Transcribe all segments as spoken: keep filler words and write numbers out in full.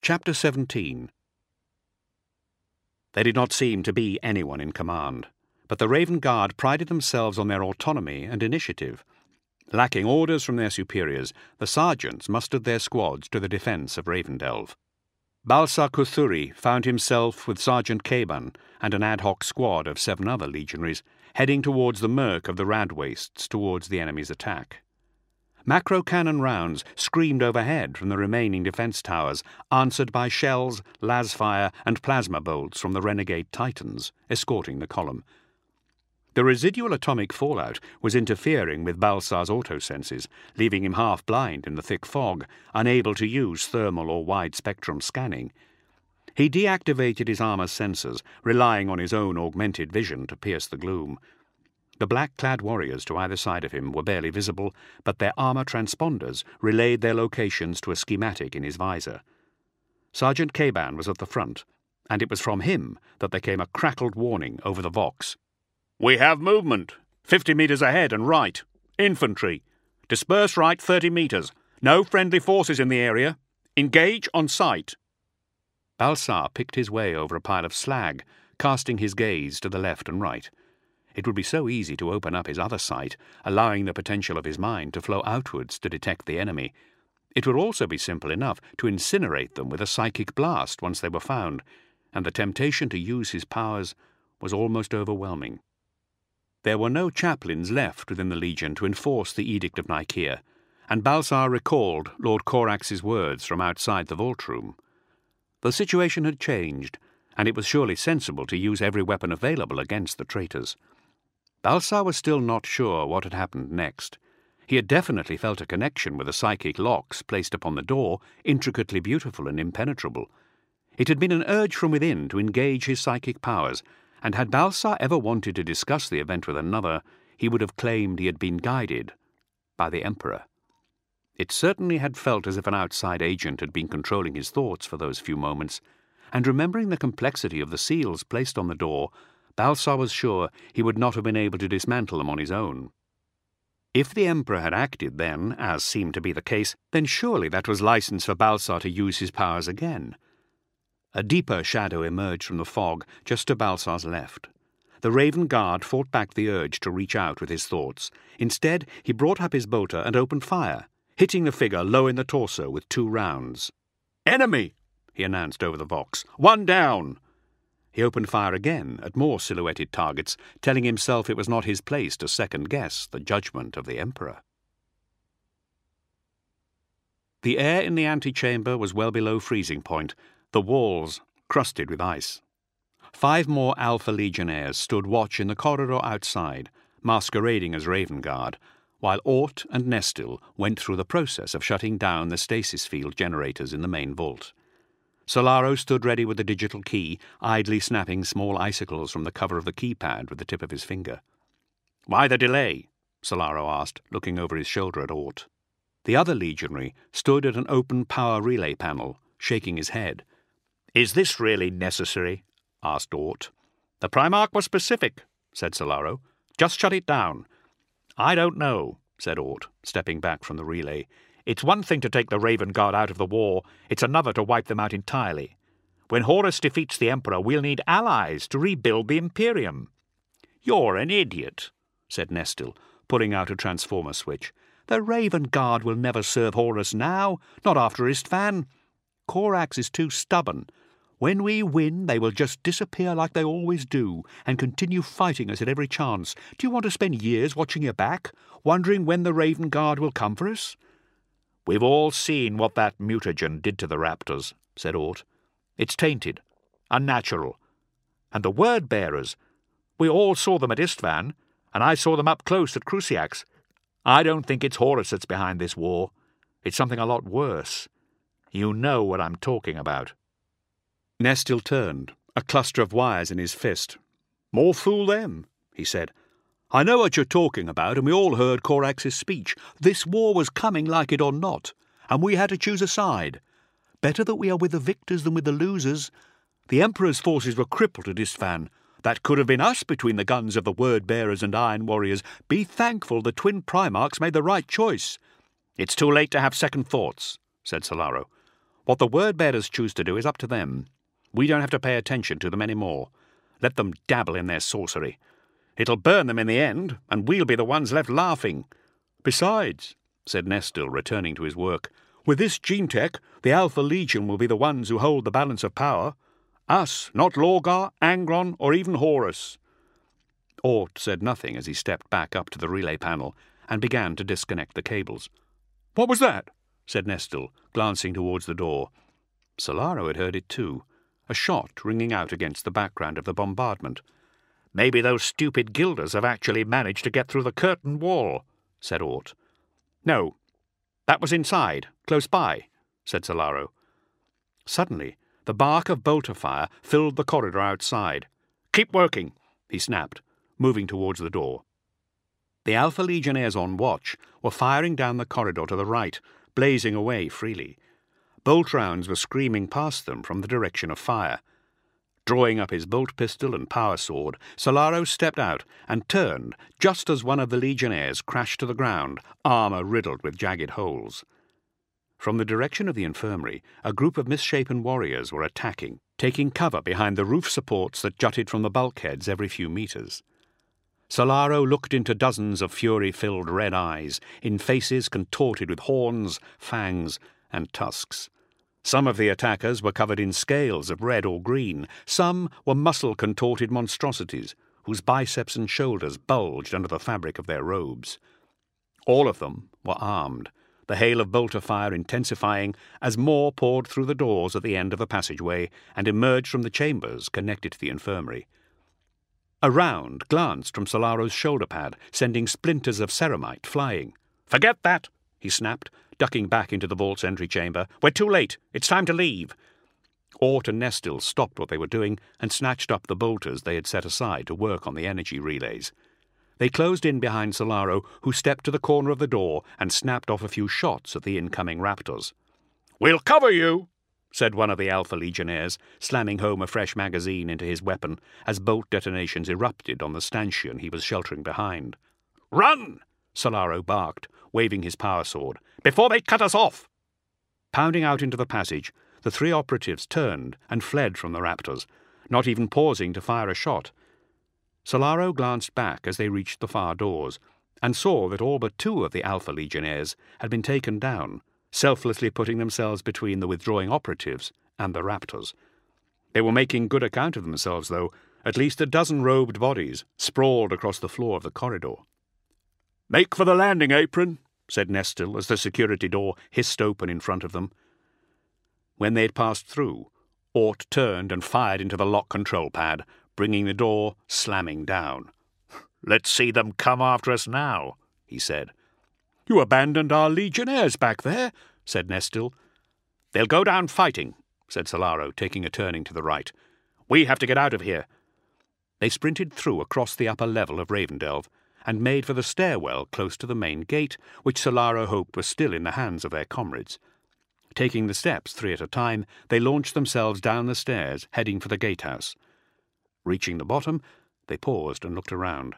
Chapter seventeen. There did not seem to be anyone in command, but the Raven Guard prided themselves on their autonomy and initiative. Lacking orders from their superiors, the sergeants mustered their squads to the defence of Ravendelve. Balsar Kuthuri found himself with Sergeant Caban and an ad hoc squad of seven other legionaries heading towards the murk of the Rad Wastes towards the enemy's attack. Macro cannon rounds screamed overhead from the remaining defence towers, answered by shells, lasfire, and plasma bolts from the renegade Titans, escorting the column. The residual atomic fallout was interfering with Balsar's autosenses, leaving him half-blind in the thick fog, unable to use thermal or wide-spectrum scanning. He deactivated his armour sensors, relying on his own augmented vision to pierce the gloom. The black-clad warriors to either side of him were barely visible, but their armour transponders relayed their locations to a schematic in his visor. Sergeant Caban was at the front, and it was from him that there came a crackled warning over the Vox. "We have movement. Fifty metres ahead and right. Infantry. Disperse right thirty metres. No friendly forces in the area. Engage on sight." Balsar picked his way over a pile of slag, casting his gaze to the left and right. It would be so easy to open up his other sight, allowing the potential of his mind to flow outwards to detect the enemy. It would also be simple enough to incinerate them with a psychic blast once they were found, and the temptation to use his powers was almost overwhelming. There were no chaplains left within the Legion to enforce the Edict of Nicaea, and Balsar recalled Lord Corax's words from outside the vault room. The situation had changed, and it was surely sensible to use every weapon available against the traitors. Balsar was still not sure what had happened next. He had definitely felt a connection with the psychic locks placed upon the door, intricately beautiful and impenetrable. It had been an urge from within to engage his psychic powers, and had Balsar ever wanted to discuss the event with another, he would have claimed he had been guided by the Emperor. It certainly had felt as if an outside agent had been controlling his thoughts for those few moments, and remembering the complexity of the seals placed on the door, Balsar was sure he would not have been able to dismantle them on his own. If the Emperor had acted then, as seemed to be the case, then surely that was license for Balsar to use his powers again. A deeper shadow emerged from the fog just to Balsar's left. The Raven Guard fought back the urge to reach out with his thoughts. Instead, he brought up his bolter and opened fire, hitting the figure low in the torso with two rounds. "Enemy!" he announced over the Vox. "One down!" He opened fire again at more silhouetted targets, telling himself it was not his place to second-guess the judgment of the Emperor. The air in the antechamber was well below freezing point, the walls crusted with ice. Five more Alpha Legionnaires stood watch in the corridor outside, masquerading as Raven Guard, while Ort and Nestil went through the process of shutting down the stasis field generators in the main vault. Solaro stood ready with the digital key, idly snapping small icicles from the cover of the keypad with the tip of his finger. "Why the delay?" Solaro asked, looking over his shoulder at Ort. The other legionary stood at an open power relay panel, shaking his head. "Is this really necessary?" asked Ort. "The Primarch was specific," said Solaro. "Just shut it down." "I don't know," said Ort, stepping back from the relay. "It's one thing to take the Raven Guard out of the war, it's another to wipe them out entirely. When Horus defeats the Emperor, we'll need allies to rebuild the Imperium." "You're an idiot," said Nestil, pulling out a transformer switch. "The Raven Guard will never serve Horus now, not after Istvan. Corax is too stubborn. When we win, they will just disappear like they always do, and continue fighting us at every chance. Do you want to spend years watching your back, wondering when the Raven Guard will come for us?" "We've all seen what that mutagen did to the Raptors," said Ort. "It's tainted, unnatural. And the Word-Bearers, we all saw them at Istvan, and I saw them up close at Cruciax. I don't think it's Horus that's behind this war. It's something a lot worse. You know what I'm talking about." Nestil turned, a cluster of wires in his fist. "More fool them," he said. "I know what you're talking about, and we all heard Corax's speech. This war was coming like it or not, and we had to choose a side. Better that we are with the victors than with the losers. The Emperor's forces were crippled at Istvan. That could have been us between the guns of the Word-Bearers and Iron Warriors. Be thankful the twin Primarchs made the right choice." "It's too late to have second thoughts," said Solaro. What the word-bearers choose to do is up to them. We don't have to pay attention to them any more. Let them dabble in their sorcery. It'll burn them in the end, and we'll be the ones left laughing. Besides, said Nestil, returning to his work, with this gene-tech, the Alpha Legion will be the ones who hold the balance of power. Us, not Lorgar, Angron, or even Horus. Ort said nothing as he stepped back up to the relay panel and began to disconnect the cables. "What was that?" said Nestil, glancing towards the door. Solaro had heard it too, a shot ringing out against the background of the bombardment. "Maybe those stupid Guilders have actually managed to get through the curtain wall," said Ort. "No, that was inside, close by," said Solaro. Suddenly, the bark of bolter fire filled the corridor outside. "Keep working," he snapped, moving towards the door. The Alpha Legionnaires on watch were firing down the corridor to the right, blazing away freely. Bolt rounds were screaming past them from the direction of fire. Drawing up his bolt pistol and power sword, Solaro stepped out and turned just as one of the Legionnaires crashed to the ground, armour riddled with jagged holes. From the direction of the infirmary, a group of misshapen warriors were attacking, taking cover behind the roof supports that jutted from the bulkheads every few metres. Solaro looked into dozens of fury-filled red eyes, in faces contorted with horns, fangs, and tusks. Some of the attackers were covered in scales of red or green. Some were muscle-contorted monstrosities, whose biceps and shoulders bulged under the fabric of their robes. All of them were armed, the hail of bolter fire intensifying as more poured through the doors at the end of the passageway and emerged from the chambers connected to the infirmary. A round glanced from Solaro's shoulder pad, sending splinters of ceramite flying. "Forget that!" he snapped, ducking back into the vault's entry chamber. "We're too late. It's time to leave." Ort and Nestil stopped what they were doing and snatched up the bolters they had set aside to work on the energy relays. They closed in behind Solaro, who stepped to the corner of the door and snapped off a few shots at the incoming raptors. "We'll cover you," said one of the Alpha Legionnaires, slamming home a fresh magazine into his weapon as bolt detonations erupted on the stanchion he was sheltering behind. "Run!" Solaro barked, waving his power sword, "before they cut us off!" Pounding out into the passage, the three operatives turned and fled from the raptors, not even pausing to fire a shot. Solaro glanced back as they reached the far doors, and saw that all but two of the Alpha Legionnaires had been taken down, selflessly putting themselves between the withdrawing operatives and the raptors. They were making good account of themselves, though. At least a dozen robed bodies sprawled across the floor of the corridor. "Make for the landing apron," said Nestil as the security door hissed open in front of them. When they had passed through, Ort turned and fired into the lock control pad, bringing the door slamming down. "Let's see them come after us now," he said. "You abandoned our legionnaires back there," said Nestil. "They'll go down fighting," said Solaro, taking a turning to the right. "We have to get out of here." They sprinted through across the upper level of Ravendelve and made for the stairwell close to the main gate, which Solaro hoped was still in the hands of their comrades. Taking the steps three at a time, they launched themselves down the stairs, heading for the gatehouse. Reaching the bottom, they paused and looked around.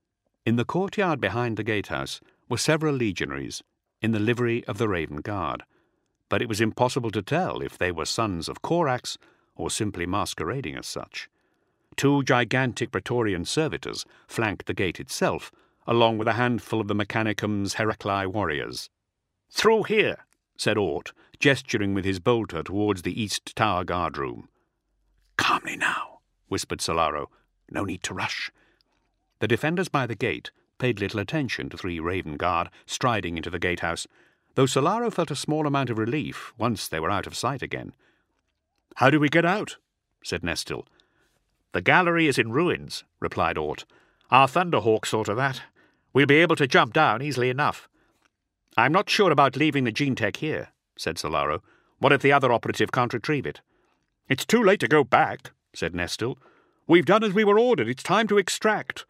In the courtyard behind the gatehouse were several legionaries, in the livery of the Raven Guard, but it was impossible to tell if they were sons of Corax or simply masquerading as such. Two gigantic Praetorian servitors flanked the gate itself, along with a handful of the Mechanicum's Heracli warriors. "Through here," said Ort, gesturing with his bolter towards the east tower guard room. "Calmly now," whispered Solaro. "No need to rush." The defenders by the gate paid little attention to three Raven Guard striding into the gatehouse, though Solaro felt a small amount of relief once they were out of sight again. "How do we get out?" said Nestil. "The gallery is in ruins," replied Ort. "Our Thunderhawk saw to that. We'll be able to jump down easily enough." "I'm not sure about leaving the gene-tech here," said Solaro. "What if the other operative can't retrieve it?" "It's too late to go back," said Nestil. "We've done as we were ordered. It's time to extract."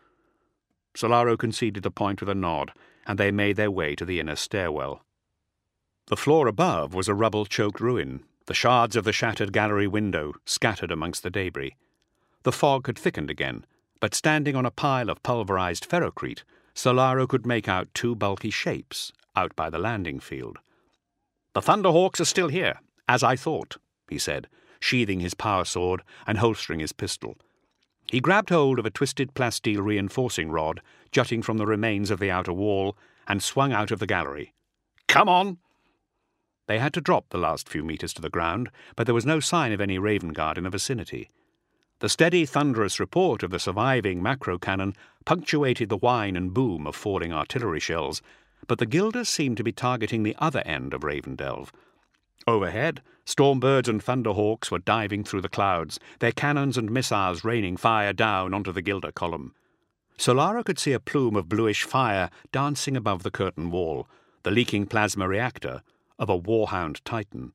Solaro conceded the point with a nod, and they made their way to the inner stairwell. The floor above was a rubble-choked ruin, the shards of the shattered gallery window scattered amongst the debris. The fog had thickened again, but standing on a pile of pulverized ferrocrete, Solaro could make out two bulky shapes out by the landing field. "The Thunderhawks are still here, "As I thought," he said, sheathing his power sword and holstering his pistol. He grabbed hold of a twisted plasteel reinforcing rod jutting from the remains of the outer wall and swung out of the gallery. "Come on!" They had to drop the last few metres to the ground, but there was no sign of any Raven Guard in the vicinity. The steady, thunderous report of the surviving macro cannon punctuated the whine and boom of falling artillery shells, but the Guilders seemed to be targeting the other end of Ravendelve. Overhead, Stormbirds and Thunderhawks were diving through the clouds, their cannons and missiles raining fire down onto the Guilder column. Solara could see a plume of bluish fire dancing above the curtain wall, the leaking plasma reactor of a Warhound Titan.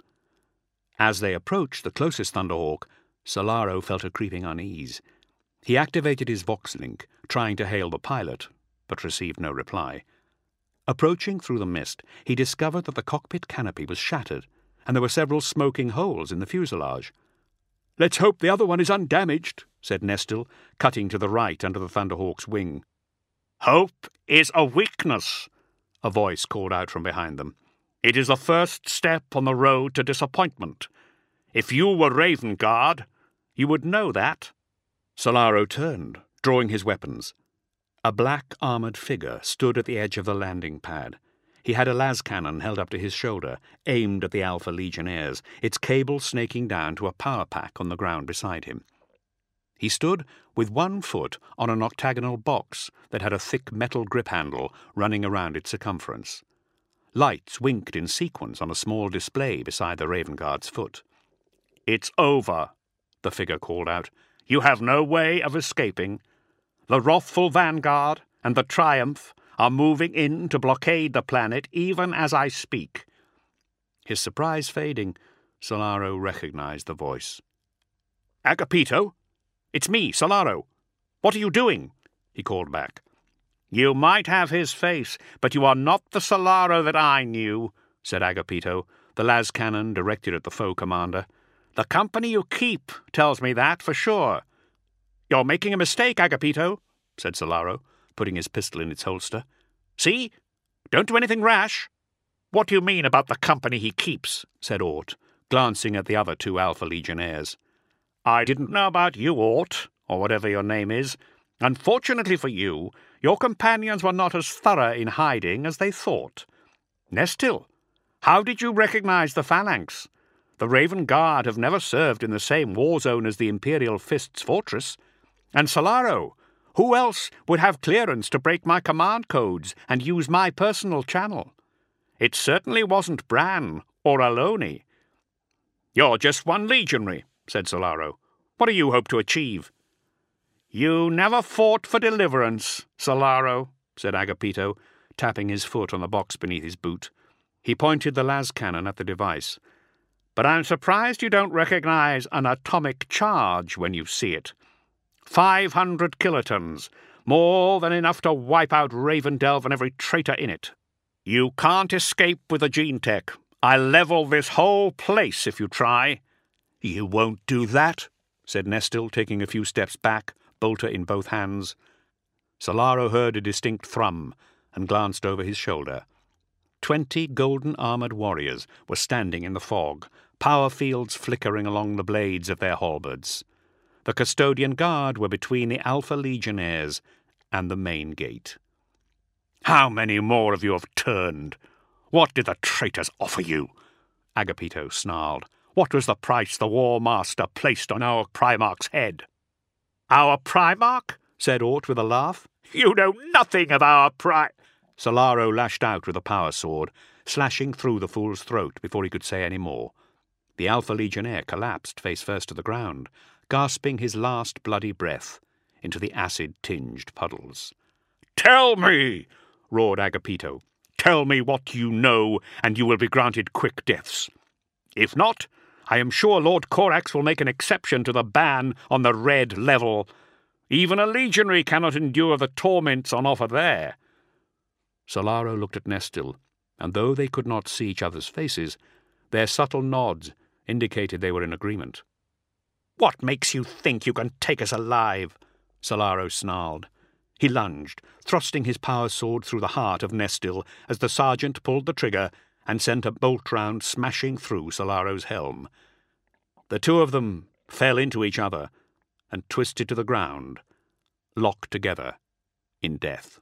As they approached the closest Thunderhawk, Solaro felt a creeping unease. He activated his Vox-link, trying to hail the pilot, but received no reply. Approaching through the mist, he discovered that the cockpit canopy was shattered, and there were several smoking holes in the fuselage. "Let's hope the other one is undamaged," said Nestil, cutting to the right under the Thunderhawk's wing. "Hope is a weakness," a voice called out from behind them. "It is the first step on the road to disappointment. If you were Raven Guard, you would know that." Solaro turned, drawing his weapons. A black armoured figure stood at the edge of the landing pad. He had a las cannon held up to his shoulder, aimed at the Alpha Legionnaires, its cable snaking down to a power pack on the ground beside him. He stood with one foot on an octagonal box that had a thick metal grip handle running around its circumference. Lights winked in sequence on a small display beside the Raven Guard's foot. "It's over," the figure called out. "You have no way of escaping. The wrathful Vanguard and the Triumph are moving in to blockade the planet even as I speak." His surprise fading, Solaro recognized the voice. "Agapito? It's me, Solaro. What are you doing?" he called back. "You might have his face, but you are not the Solaro that I knew," said Agapito, the las cannon directed at the foe commander. "The company you keep tells me that for sure." "You're making a mistake, Agapito," said Solaro, putting his pistol in its holster. "See? Don't do anything rash." "What do you mean about the company he keeps?" said Ort, glancing at the other two Alpha Legionnaires. "I didn't know about you, Ort, or whatever your name is. Unfortunately for you, your companions were not as thorough in hiding as they thought. Nestil, how did you recognize the Phalanx? The Raven Guard have never served in the same war zone as the Imperial Fist's fortress. And Solaro, who else would have clearance to break my command codes and use my personal channel? It certainly wasn't Bran or Aloni." "You're just one legionary," said Solaro. "What do you hope to achieve?" "You never fought for deliverance, Solaro," said Agapito, tapping his foot on the box beneath his boot. He pointed the las cannon at the device. "But I'm surprised you don't recognize an atomic charge when you see it. Five hundred kilotons, more than enough to wipe out Ravendelve and every traitor in it. You can't escape with the gene tech. I'll level this whole place if you try." "You won't do that," said Nestil, taking a few steps back, bolter in both hands. Solaro heard a distinct thrum and glanced over his shoulder. Twenty golden-armoured warriors were standing in the fog, power fields flickering along the blades of their halberds. The custodian guard were between the Alpha Legionnaires and the main gate. "How many more of you have turned? What did the traitors offer you?" Agapito snarled. "What was the price the War Master placed on our Primarch's head?" "Our Primarch?" said Ort with a laugh. "You know nothing of our Pri—" Solaro lashed out with a power sword, slashing through the fool's throat before he could say any more. The Alpha Legionnaire collapsed face first to the ground, gasping his last bloody breath into the acid-tinged puddles. "Tell me!" roared Agapito. "Tell me what you know, and you will be granted quick deaths. If not, I am sure Lord Corax will make an exception to the ban on the red level. Even a legionary cannot endure the torments on offer there." Solaro looked at Nestil, and though they could not see each other's faces, their subtle nods indicated they were in agreement. "What makes you think you can take us alive?" Solaro snarled. He lunged, thrusting his power sword through the heart of Nestil as the sergeant pulled the trigger and sent a bolt round smashing through Solaro's helm. The two of them fell into each other and twisted to the ground, locked together in death.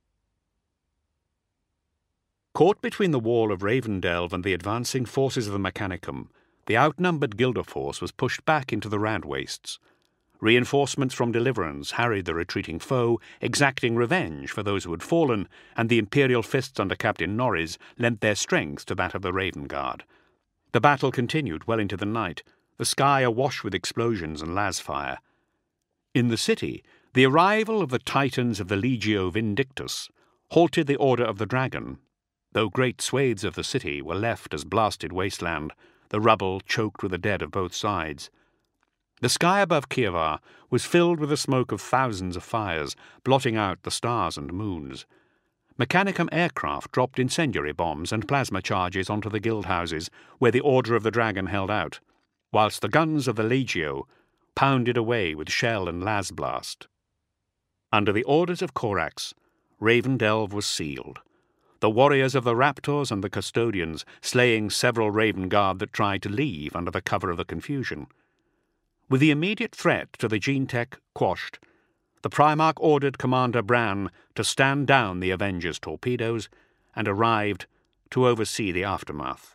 Caught between the wall of Ravendelve and the advancing forces of the Mechanicum, the outnumbered Guilder force was pushed back into the Rand wastes. Reinforcements from Deliverance harried the retreating foe, exacting revenge for those who had fallen, and the Imperial fists under Captain Norris lent their strength to that of the Raven Guard. The battle continued well into the night, the sky awash with explosions and lasfire. In the city, the arrival of the Titans of the Legio Vindictus halted the Order of the Dragon, though great swathes of the city were left as blasted wasteland, the rubble choked with the dead of both sides. The sky above Kievar was filled with the smoke of thousands of fires, blotting out the stars and moons. Mechanicum aircraft dropped incendiary bombs and plasma charges onto the guild houses where the Order of the Dragon held out, whilst the guns of the Legio pounded away with shell and las blast. Under the orders of Corax, Ravendelve was sealed, the warriors of the Raptors and the Custodians slaying several Raven Guard that tried to leave under the cover of the confusion. With the immediate threat to the Gene-Tech quashed, the Primarch ordered Commander Bran to stand down the Avengers' torpedoes and arrived to oversee the aftermath.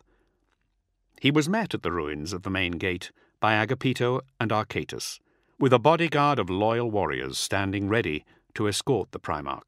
He was met at the ruins of the main gate by Agapito and Arcaitus, with a bodyguard of loyal warriors standing ready to escort the Primarch.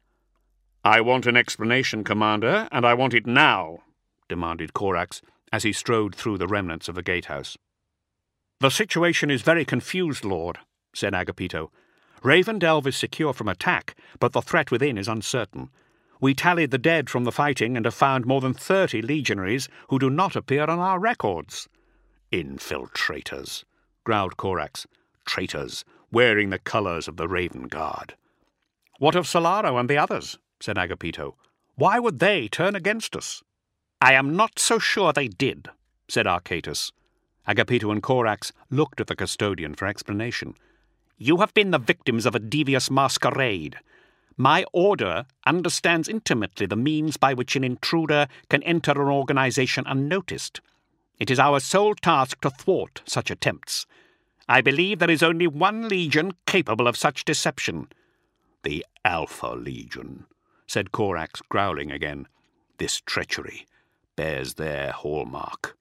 "I want an explanation, Commander, and I want it now," demanded Corax as he strode through the remnants of the gatehouse. "The situation is very confused, Lord," said Agapito. "Ravendelve is secure from attack, but the threat within is uncertain. We tallied the dead from the fighting and have found more than thirty legionaries who do not appear on our records." "Infiltrators," growled Corax. "Traitors, wearing the colours of the Raven Guard." "What of Solaro and the others?" said Agapito. "Why would they turn against us?" "I am not so sure they did," said Arcaitus. Agapito and Corax looked at the custodian for explanation. "You have been the victims of a devious masquerade. My order understands intimately the means by which an intruder can enter an organization unnoticed. It is our sole task to thwart such attempts. I believe there is only one legion capable of such deception." "The Alpha Legion," said Corax, growling again. "This treachery bears their hallmark."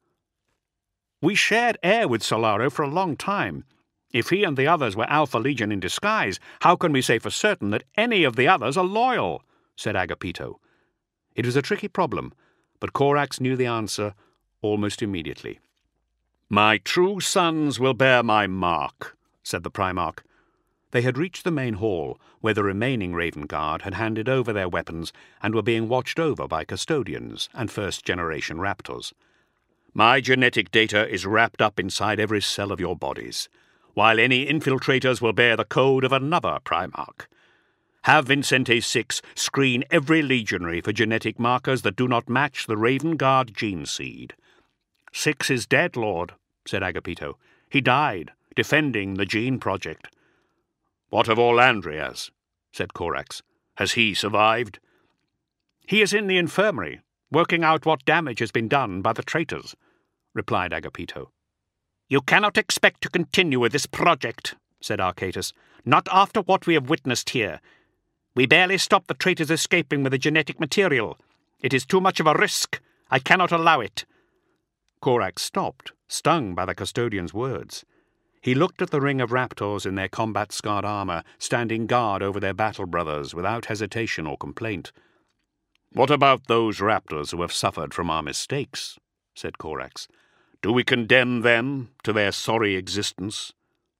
"We shared air with Solaro for a long time. If he and the others were Alpha Legion in disguise, how can we say for certain that any of the others are loyal?" said Agapito. It was a tricky problem, but Corax knew the answer almost immediately. "My true sons will bear my mark," said the Primarch. They had reached the main hall, where the remaining Raven Guard had handed over their weapons and were being watched over by custodians and first-generation Raptors. "My genetic data is wrapped up inside every cell of your bodies, while any infiltrators will bear the code of another Primarch. Have Vincente Six screen every legionary for genetic markers that do not match the Raven Guard gene seed." "Six is dead, Lord," said Agapito. "He died, defending the Gene Project." "What of Orlandrias?" said Corax. "Has he survived?" "He is in the infirmary, working out what damage has been done by the traitors," replied Agapito. "You cannot expect to continue with this project," said Arcaitus. "Not after what we have witnessed here. We barely stopped the traitors escaping with the genetic material. It is too much of a risk. I cannot allow it." Corax stopped, stung by the custodian's words. He looked at the ring of Raptors in their combat-scarred armour, standing guard over their battle brothers without hesitation or complaint. "What about those Raptors who have suffered from our mistakes?" said Corax. "Do we condemn them to their sorry existence?"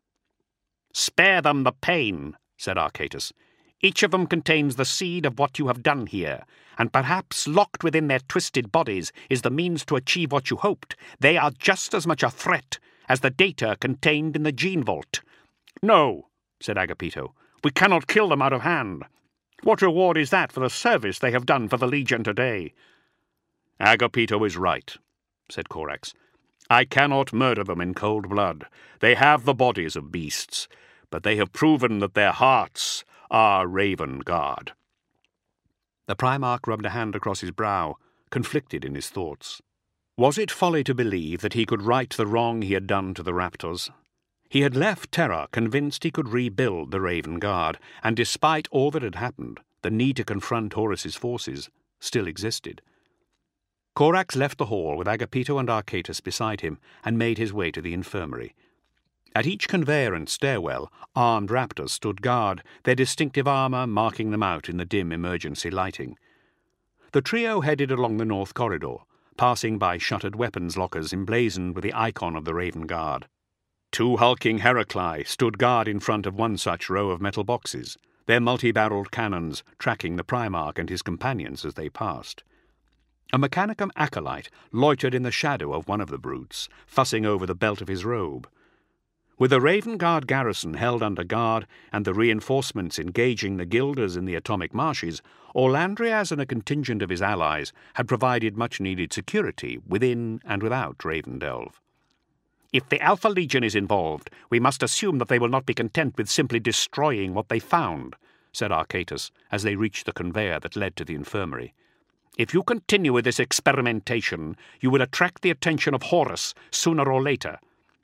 "Spare them the pain," said Arcaitus. "Each of them contains the seed of what you have done here, and perhaps locked within their twisted bodies is the means to achieve what you hoped. They are just as much a threat as the data contained in the Gene Vault." "No," said Agapito. "We cannot kill them out of hand. What reward is that for the service they have done for the Legion today?" "Agapito is right," said Corax. "I cannot murder them in cold blood. They have the bodies of beasts, but they have proven that their hearts are Raven Guard." The Primarch rubbed a hand across his brow, conflicted in his thoughts. Was it folly to believe that he could right the wrong he had done to the Raptors? He had left Terra convinced he could rebuild the Raven Guard, and despite all that had happened, the need to confront Horus's forces still existed. Corax left the hall with Agapito and Arcaitus beside him and made his way to the infirmary. At each conveyor and stairwell, armed Raptors stood guard, their distinctive armour marking them out in the dim emergency lighting. The trio headed along the north corridor, passing by shuttered weapons lockers emblazoned with the icon of the Raven Guard. Two hulking Heracli stood guard in front of one such row of metal boxes, their multi-barreled cannons tracking the Primarch and his companions as they passed. A Mechanicum acolyte loitered in the shadow of one of the brutes, fussing over the belt of his robe. With the Raven Guard garrison held under guard and the reinforcements engaging the Guilders in the Atomic Marshes, Orlandrias and a contingent of his allies had provided much-needed security within and without Ravendelve. "If the Alpha Legion is involved, we must assume that they will not be content with simply destroying what they found," said Arcaitus as they reached the conveyor that led to the infirmary. "If you continue with this experimentation, you will attract the attention of Horus sooner or later."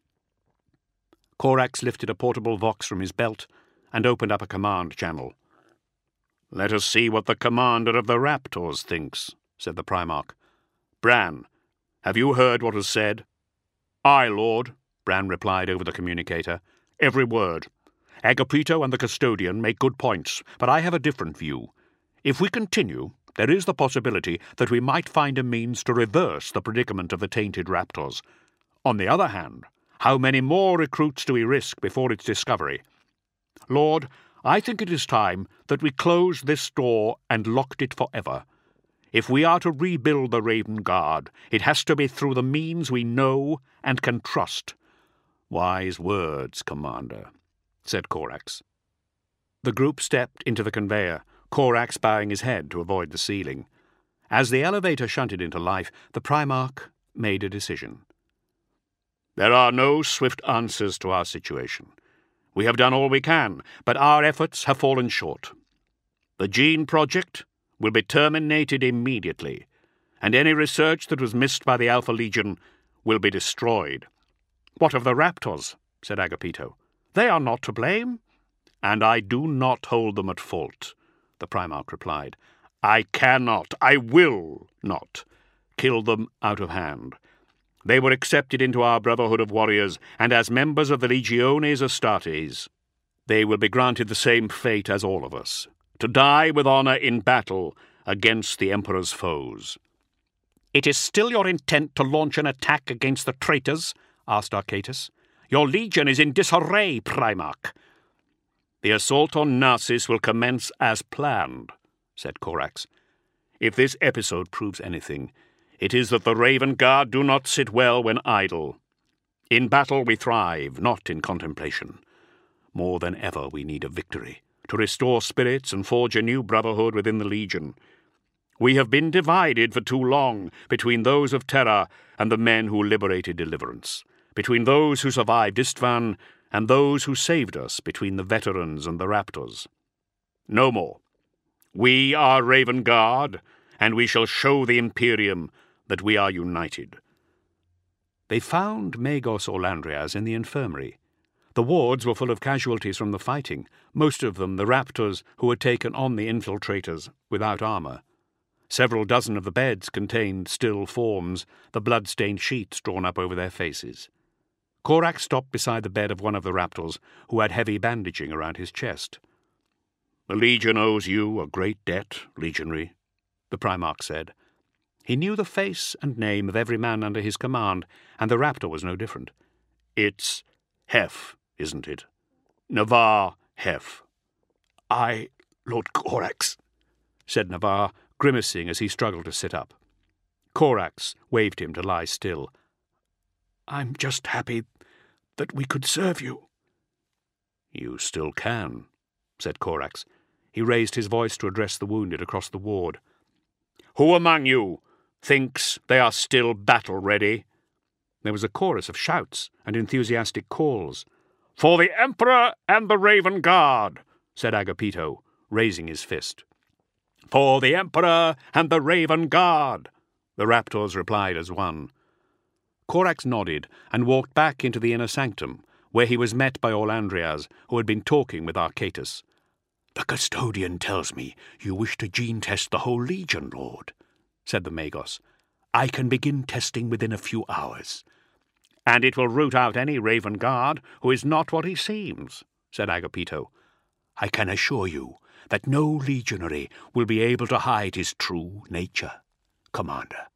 Corax lifted a portable vox from his belt and opened up a command channel. "Let us see what the commander of the Raptors thinks," said the Primarch. "Bran, have you heard what was said?" "Aye, Lord," Bran replied over the communicator. "Every word. Agapito and the Custodian make good points, but I have a different view. If we continue, there is the possibility that we might find a means to reverse the predicament of the tainted Raptors. On the other hand, how many more recruits do we risk before its discovery? Lord, I think it is time that we closed this door and locked it forever. If we are to rebuild the Raven Guard, it has to be through the means we know and can trust." "Wise words, Commander," said Corax. The group stepped into the conveyor, Corax bowing his head to avoid the ceiling. As the elevator shunted into life, the Primarch made a decision. "There are no swift answers to our situation. We have done all we can, but our efforts have fallen short. The Gene Project will be terminated immediately, and any research that was missed by the Alpha Legion will be destroyed." "What of the Raptors?" said Agapito. "They are not to blame." "And I do not hold them at fault," the Primarch replied. "I cannot, I will not, kill them out of hand. They were accepted into our Brotherhood of Warriors, and as members of the Legiones Astartes, they will be granted the same fate as all of us, to die with honour in battle against the Emperor's foes." "It is still your intent to launch an attack against the traitors?" asked Arcaitus. "Your legion is in disarray, Primarch." "The assault on Narsis will commence as planned," said Corax. "If this episode proves anything, it is that the Raven Guard do not sit well when idle. In battle we thrive, not in contemplation. More than ever we need a victory, to restore spirits and forge a new brotherhood within the Legion. We have been divided for too long between those of Terra and the men who liberated Deliverance, between those who survived Istvan and those who saved us, between the veterans and the Raptors. No more. We are Raven Guard, and we shall show the Imperium that we are united." They found Magos Orlandrias in the infirmary. The wards were full of casualties from the fighting, most of them the Raptors who had taken on the infiltrators without armour. Several dozen of the beds contained still forms, the blood-stained sheets drawn up over their faces. Corax stopped beside the bed of one of the Raptors, who had heavy bandaging around his chest. "The Legion owes you a great debt, Legionary," the Primarch said. He knew the face and name of every man under his command, and the Raptor was no different. "It's Hef, isn't it? Navarre Hef." "Aye, Lord Corax," said Navarre, grimacing as he struggled to sit up. Corax waved him to lie still. "I'm just happy that we could serve you." "You still can," said Corax. He raised his voice to address the wounded across the ward. "Who among you thinks they are still battle-ready?" There was a chorus of shouts and enthusiastic calls. "For the Emperor and the Raven Guard," said Agapito, raising his fist. "For the Emperor and the Raven Guard," The raptors replied as one. Corax nodded and walked back into the inner sanctum, where he was met by Orlandrias, who had been talking with Archaetus. "The custodian tells me you wish to gene-test the whole Legion, Lord," said the Magos. "I can begin testing within a few hours." "And it will root out any Raven Guard who is not what he seems," said Agapito. "I can assure you that no legionary will be able to hide his true nature, Commander."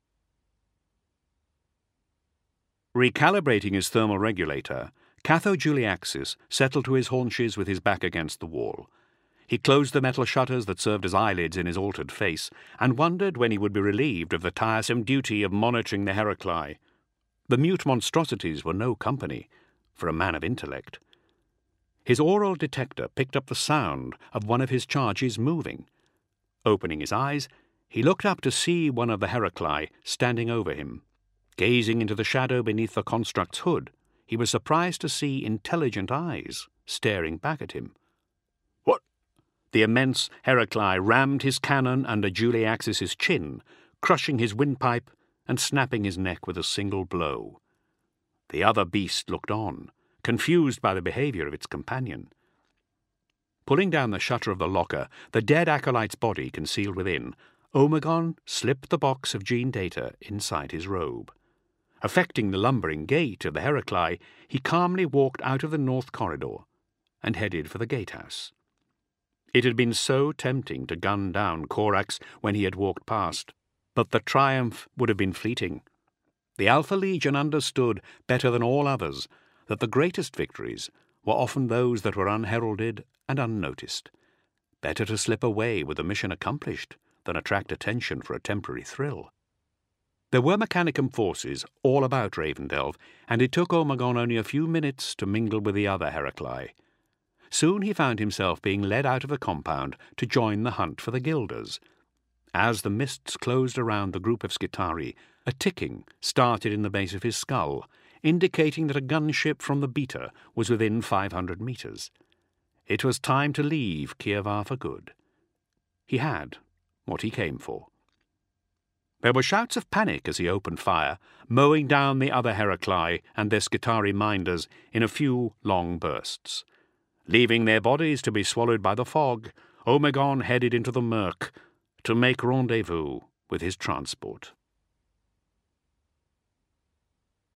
Recalibrating his thermal regulator, Catho Juliaxis settled to his haunches with his back against the wall. He closed the metal shutters that served as eyelids in his altered face, and wondered when he would be relieved of the tiresome duty of monitoring the Heraclei. The mute monstrosities were no company for a man of intellect. His aural detector picked up the sound of one of his charges moving. Opening his eyes, he looked up to see one of the Heraclei standing over him. Gazing into the shadow beneath the construct's hood, he was surprised to see intelligent eyes staring back at him. "What?" The immense Heraclei rammed his cannon under Juliaxis's chin, crushing his windpipe and snapping his neck with a single blow. The other beast looked on, confused by the behavior of its companion. Pulling down the shutter of the locker, the dead acolyte's body concealed within, Omegon slipped the box of gene data inside his robe. Affecting the lumbering gait of the Heraclei, he calmly walked out of the north corridor and headed for the gatehouse. It had been so tempting to gun down Corax when he had walked past, but the triumph would have been fleeting. The Alpha Legion understood better than all others that the greatest victories were often those that were unheralded and unnoticed. Better to slip away with the mission accomplished than attract attention for a temporary thrill. There were Mechanicum forces all about Ravendelve, and it took Omegon only a few minutes to mingle with the other Heraclei. Soon he found himself being led out of the compound to join the hunt for the Guilders. As the mists closed around the group of Skitarii, a ticking started in the base of his skull, indicating that a gunship from the Beta was within five hundred metres. It was time to leave Kievar for good. He had what he came for. There were shouts of panic as he opened fire, mowing down the other Heraclei and their Skitarii minders in a few long bursts. Leaving their bodies to be swallowed by the fog, Omegon headed into the murk to make rendezvous with his transport.